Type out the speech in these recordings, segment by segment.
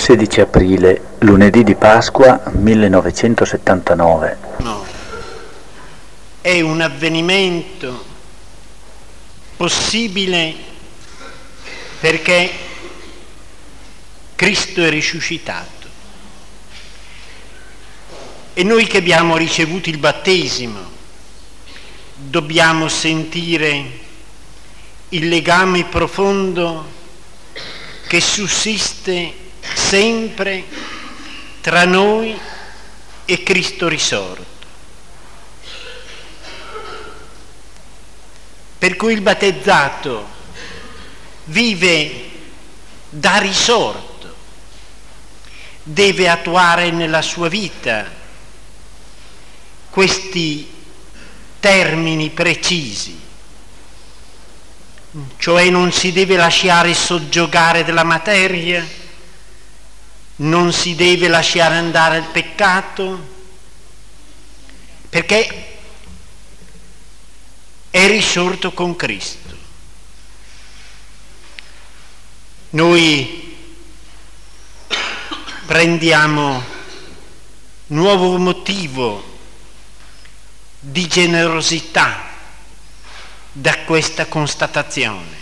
16 aprile, lunedì di Pasqua 1979. No, è un avvenimento possibile perché Cristo è risuscitato. E noi che abbiamo ricevuto il battesimo dobbiamo sentire il legame profondo che sussiste sempre tra noi e Cristo risorto. Per cui il battezzato vive da risorto, deve attuare nella sua vita questi termini precisi, cioè non si deve lasciare soggiogare dalla materia, non si deve lasciare andare al peccato, perché è risorto con Cristo. Noi prendiamo nuovo motivo di generosità da questa constatazione.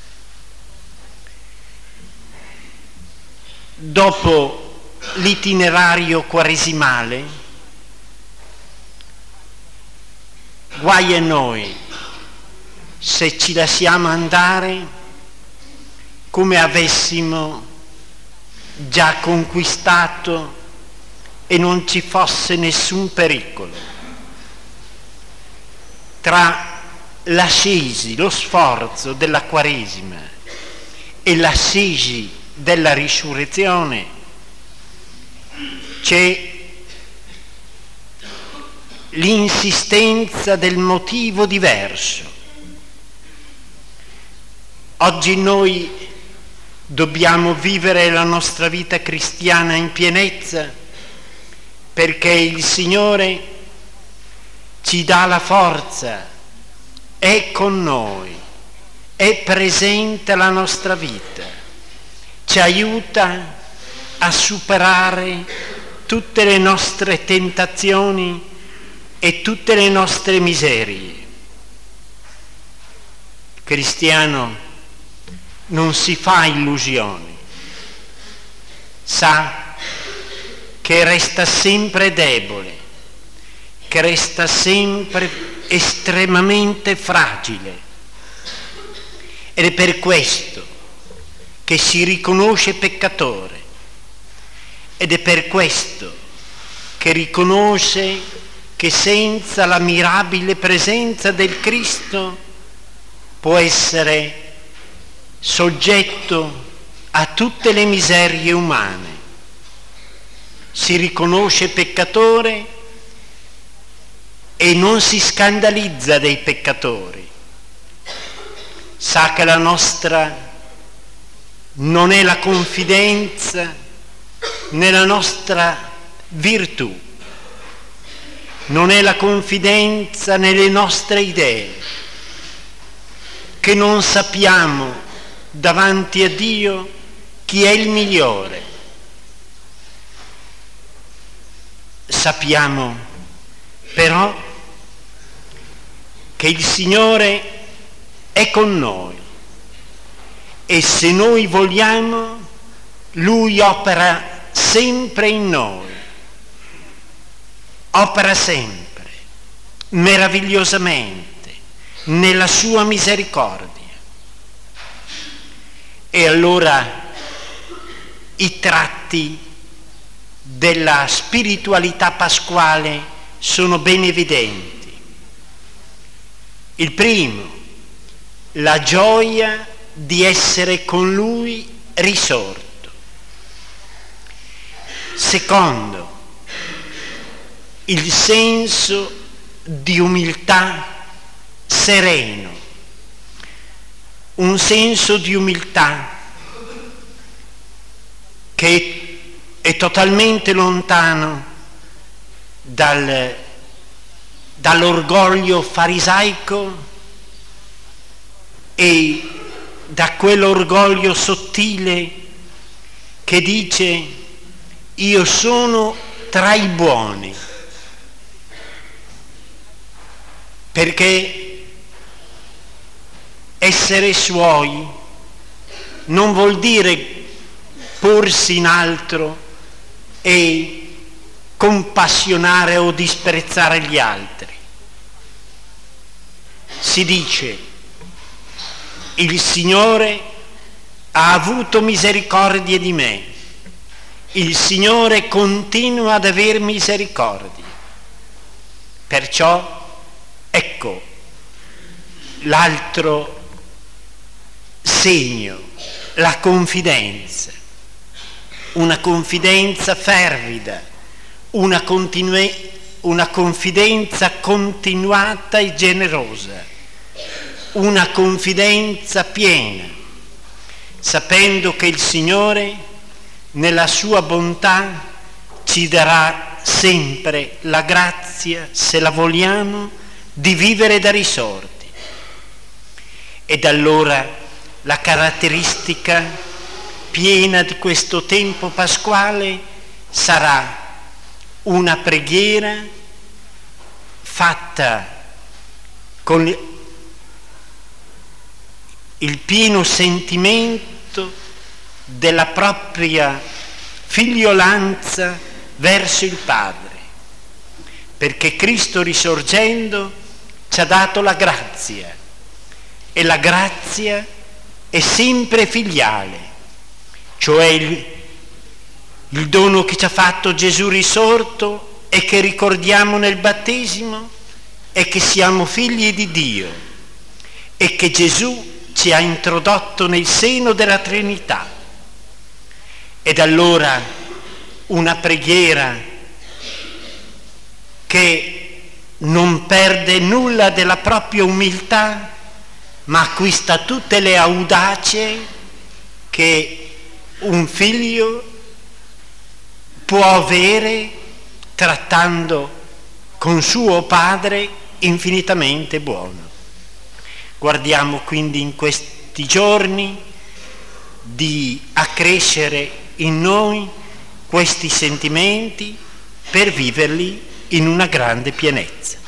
Dopo l'itinerario quaresimale, guai a noi se ci lasciamo andare come avessimo già conquistato e non ci fosse nessun pericolo. Tra l'ascesi, lo sforzo della Quaresima e l'ascesi della risurrezione c'è l'insistenza del motivo diverso. Oggi noi dobbiamo vivere la nostra vita cristiana in pienezza perché il Signore ci dà la forza, è con noi, è presente alla nostra vita, ci aiuta a superare tutte le nostre tentazioni e tutte le nostre miserie. Il cristiano non si fa illusioni, sa che resta sempre debole, che resta sempre estremamente fragile, ed è per questo che si riconosce peccatore, ed è per questo che riconosce che senza la mirabile presenza del Cristo può essere soggetto a tutte le miserie umane. Si riconosce peccatore e non si scandalizza dei peccatori. Sa che la nostra non è la confidenza nella nostra virtù, non è la confidenza nelle nostre idee, che non sappiamo davanti a Dio chi è il migliore. Sappiamo però che il Signore è con noi e se noi vogliamo, Lui opera sempre in noi, opera sempre, meravigliosamente, nella sua misericordia. E allora i tratti della spiritualità pasquale sono ben evidenti. Il primo, la gioia di essere con Lui risorto. Secondo, il senso di umiltà sereno, un senso di umiltà che è totalmente lontano dall'orgoglio farisaico e da quell'orgoglio sottile che dice: io sono tra i buoni, perché essere suoi non vuol dire porsi in altro e compassionare o disprezzare gli altri. Si dice: il Signore ha avuto misericordia di me, il Signore continua ad aver misericordia. Perciò ecco l'altro segno, la confidenza, una confidenza fervida, una confidenza continuata e generosa, una confidenza piena, sapendo che il Signore nella sua bontà ci darà sempre la grazia, se la vogliamo, di vivere da risorti. Ed allora la caratteristica piena di questo tempo pasquale sarà una preghiera fatta con il pieno sentimento della propria figliolanza verso il Padre, perché Cristo risorgendo ci ha dato la grazia, e la grazia è sempre filiale, cioè il dono che ci ha fatto Gesù risorto e che ricordiamo nel battesimo è che siamo figli di Dio e che Gesù ci ha introdotto nel seno della Trinità. Ed allora una preghiera che non perde nulla della propria umiltà, ma acquista tutte le audacie che un figlio può avere trattando con suo padre infinitamente buono. Guardiamo quindi in questi giorni di accrescere in noi questi sentimenti per viverli in una grande pienezza.